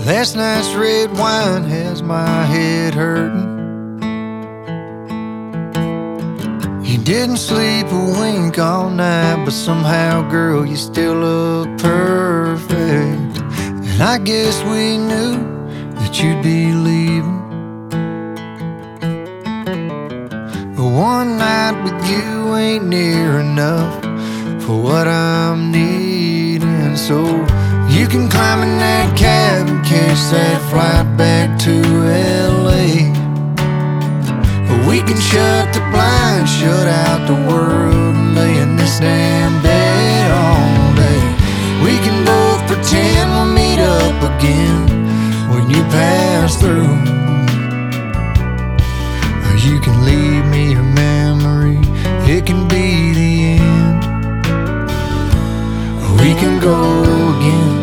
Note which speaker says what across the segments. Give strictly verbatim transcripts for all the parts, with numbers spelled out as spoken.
Speaker 1: Last night's red wine has my head hurting. You didn't sleep a wink all night, but somehow, girl, you still look perfect. And I guess we knew that you'd be leaving, but one night with you ain't near enough for what I'm needing. So you can climb in that cab and catch that flight back to L A, or we can shut the blinds, shut out the world, and lay in this damn bed all day. We can both pretend we'll meet up again when you pass through, or you can leave me a memory, it can be the end, or we can go again.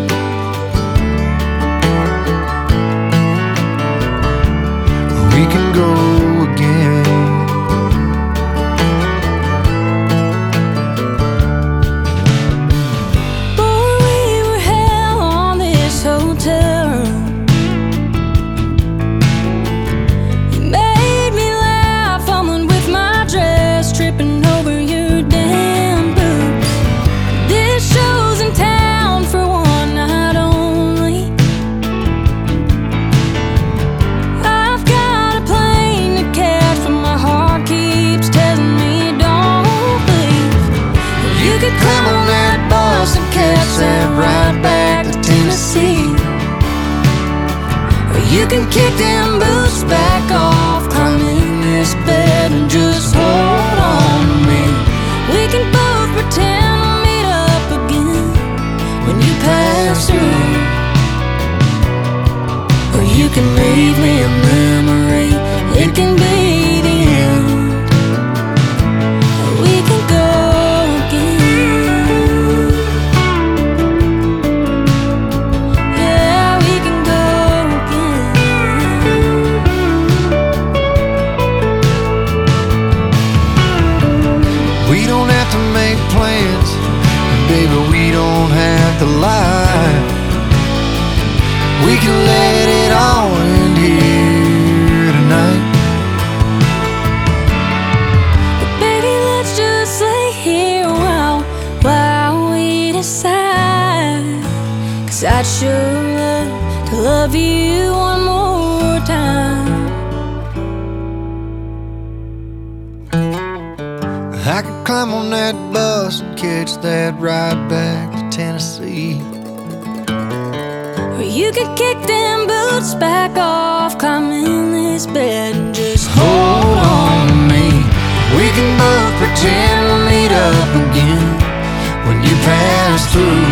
Speaker 1: We can go again.
Speaker 2: Boy, we were hell on this hotel room. You made me laugh, fumbling with my dress, tripping over your damn boots. This show's in town for one night only. I've got a plane to catch, but my heart keeps telling me don't leave.
Speaker 1: You could climb on that bus and catch that ride back to Tennessee,
Speaker 2: Or you can kick them boots back off, climb in this bed and just hold on to me. We can both pretend we'll meet up again when you pass through, or you can leave me a memory, it can be the end. Or we can go again. Yeah, we can go again.
Speaker 1: we don't have to make plans, and baby, we don't have to lie. We can let it all end here tonight.
Speaker 2: But baby, let's just lay here while, while we decide. 'Cause I'd sure love to love you one more time.
Speaker 1: I could climb on that bus and catch that ride back to Tennessee.
Speaker 2: Or you could kick them boots back off, climb in this bed and just
Speaker 1: Hold on to me. We can both pretend we'll meet up again when you pass through,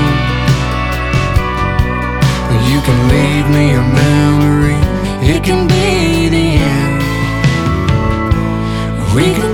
Speaker 1: or you can leave me a memory, it can be the end. We can